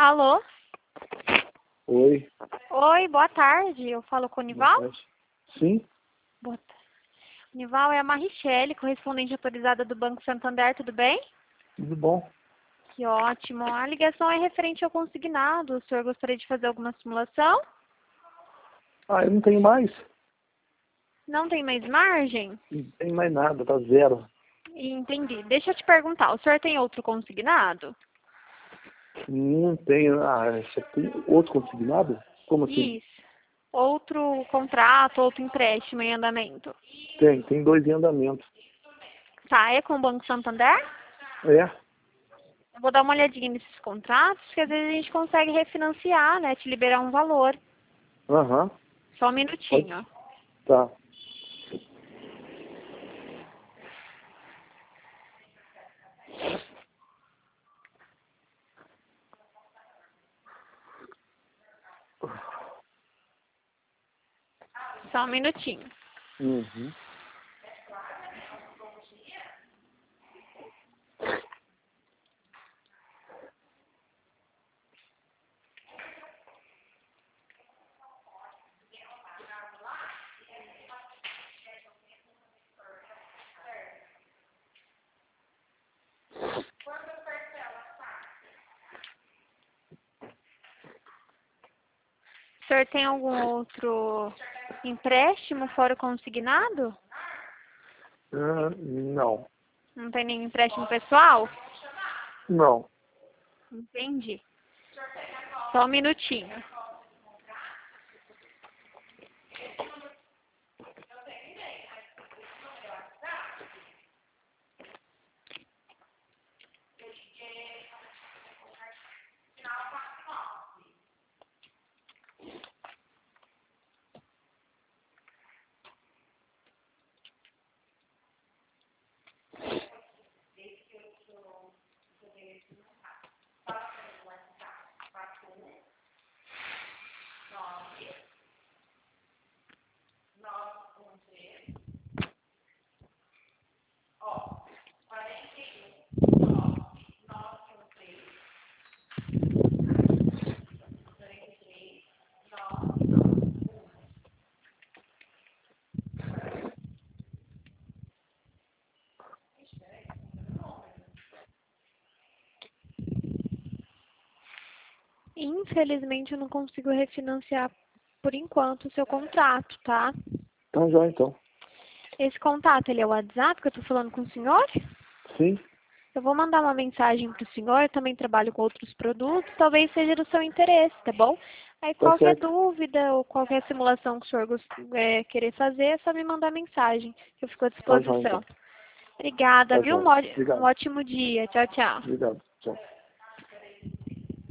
Alô? Oi. Oi, boa tarde. Eu falo com o Boa Nival? tarde. Sim, Boa tarde. Nival, é a Marichele, correspondente autorizada do Banco Santander, tudo bem? tudo bom. Que ótimo. A ligação é referente ao consignado. O senhor gostaria de fazer alguma simulação? Eu não tenho mais. Não tem mais margem? Não tenho mais nada, tá zero. Entendi. Deixa eu te perguntar, o senhor tem outro consignado? Não tenho. Você tem outro consignado? Como assim? Isso. Outro contrato, outro empréstimo em andamento. Tem 2 em andamento. Tá, é com o Banco Santander? É? Eu vou dar uma olhadinha nesses contratos, que às vezes a gente consegue refinanciar, né? Te liberar um valor. Aham. Só um Pode. minutinho. Tá. Só um minutinho. Uhum. O senhor tem algum outro empréstimo fora o consignado? Não. Não tem nenhum empréstimo pessoal? Não. Entendi. Só um minutinho. Infelizmente, eu não consigo refinanciar por enquanto o seu contrato, tá? Então já então. Esse contato, ele é o WhatsApp que eu tô falando com o senhor? Sim? Eu vou mandar uma mensagem pro senhor, eu também trabalho com outros produtos, talvez seja do seu interesse, tá bom? Aí Tá qualquer certo. dúvida ou qualquer simulação que o senhor querer fazer, é só me mandar mensagem, que eu fico à Tá já disposição. então. Obrigada, Tá viu? já. Um Obrigado. ótimo dia. Tchau, tchau. Obrigado. Tchau.